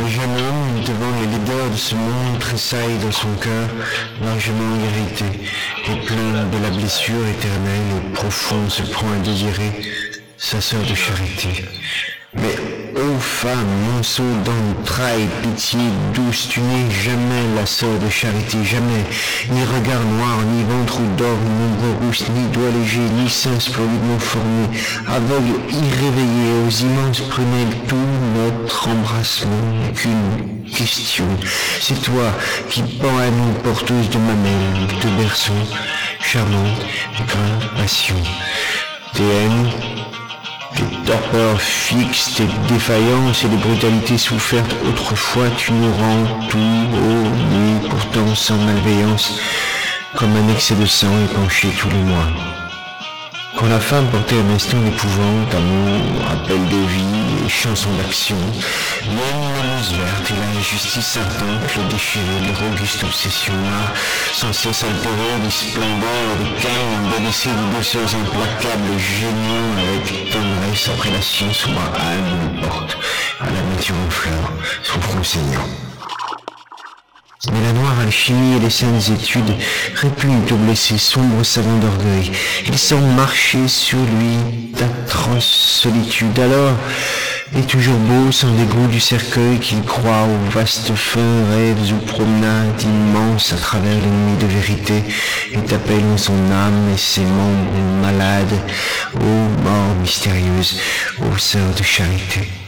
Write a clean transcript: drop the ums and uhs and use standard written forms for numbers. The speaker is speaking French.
Le jeune homme, devant les laideurs de ce monde, tressaille dans son cœur, largement irrité, et plein de la blessure éternelle et profonde, se prend à désirer sa sœur de charité. Mais, ô femme, monceau d'entrailles, pitié douce, tu n'es jamais la sœur de charité, jamais, ni regard noir, ni ventre ou d'or, ni ombre rousse, ni doigts légers, ni seins splendidement formés, aveugle, irréveillé, aux immenses prunelles, tout notre embrassement n'est qu'une question. C'est toi qui pends à nous, porteuse de mamelles, de berceaux, charmante, de grains, passion. Tes haines, tes torpeurs fixes, tes défaillances et les brutalités souffertes autrefois, tu nous rends tout haut, nu, pourtant sans malveillance, comme un excès de sang épanché tous les mois. Quand la femme portait un instant d'épouvante, amour, appel de vie et chanson d'action, même la mousse verte et la justice ardente, le déchiré, leur auguste obsession là, sans cesse altérée des splendeurs et des calmes, délaissés de douceurs implacables, géniant avec tendresse après la science ou à âme nous porte, à la nature en fleurs, son front saignant. Mais la noire alchimie et les saintes études répugnent au blessé sombre savant d'orgueil. Ils semblent marcher sur lui d'atroces solitudes. Alors, est toujours beau sans dégoût du cercueil qu'il croit aux vastes fins rêves ou promenades immenses à travers les nuits de vérité et t'appelle en son âme et ses membres malades, ô mort mystérieuse, ô sœur de charité.